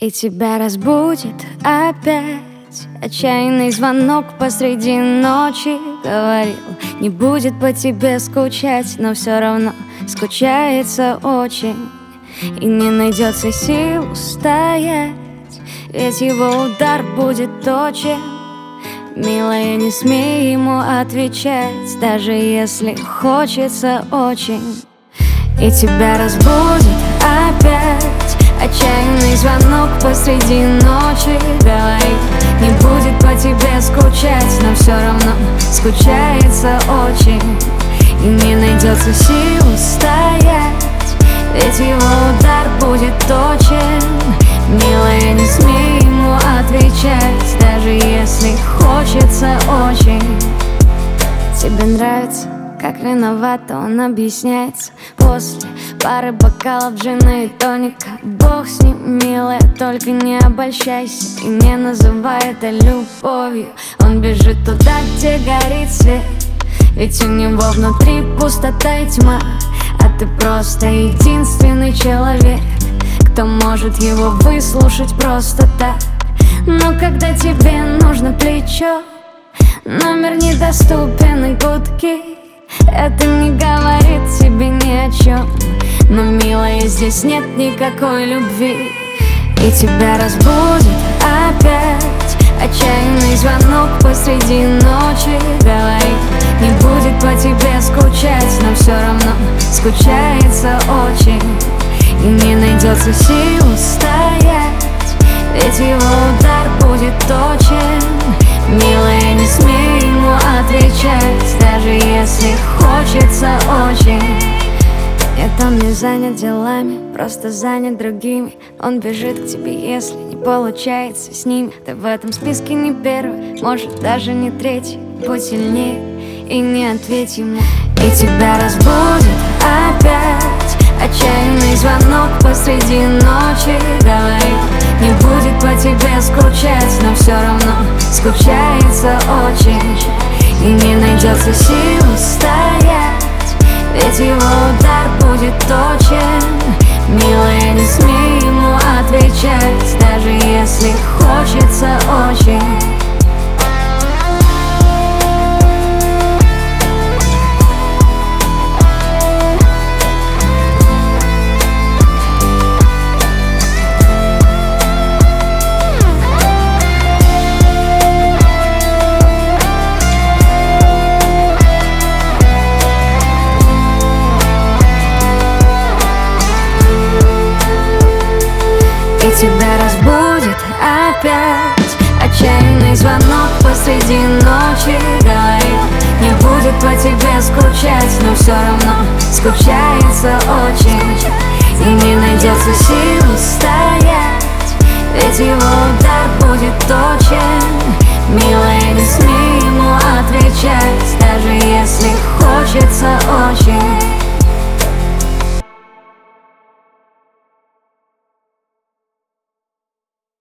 И тебя разбудит опять отчаянный звонок посреди ночи. Говорил, не будет по тебе скучать, но все равно скучается очень. И не найдется сил устоять, ведь его удар будет точен. Милая, не смей ему отвечать, даже если хочется очень. И тебя разбудит опять отчаянный звонок посреди ночи. Говорит, не будет по тебе скучать, но все равно скучается очень. И не найдется сил устоять, ведь его удар будет точен. Милая, не смей ему отвечать, даже если хочется очень. Тебе нравится, как виновата он объясняется после пары бокалов джина и тоника. Бог с ним, милая, только не обольщайся и не называй это любовью. Он бежит туда, где горит свет, ведь у него внутри пустота и тьма. А ты просто единственный человек, кто может его выслушать просто так. Но когда тебе нужно плечо, номер недоступен и гудки, это не говорит тебе ни о чем. Но, милая, здесь нет никакой любви. И тебя разбудит опять отчаянный звонок посреди ночи. Говорит, не будет по тебе скучать, но все равно скучается очень. И не найдется сил устоять, ведь его удар будет точен. Милая, не смей ему отвечать, даже если хочется очень. Нет, он не занят делами, просто занят другими. Он бежит к тебе, если не получается с ними. Ты в этом списке не первый, может даже не третий. Будь сильнее и не ответь ему. И тебя разбудит опять отчаянный звонок посреди ночи. Говорит, не будет по тебе скучать, но все равно скучается очень. И не найдется сил устоять, ведь его удар будет точен. Милая, не смей ему отвечать, даже если хочется очень. И тебя разбудит опять отчаянный звонок посреди ночи. Говорит, не будет по тебе скучать, но все равно скучается очень. И не найдется сил устоять, ведь его удар будет точен. Милая, не смей ему отвечать, даже если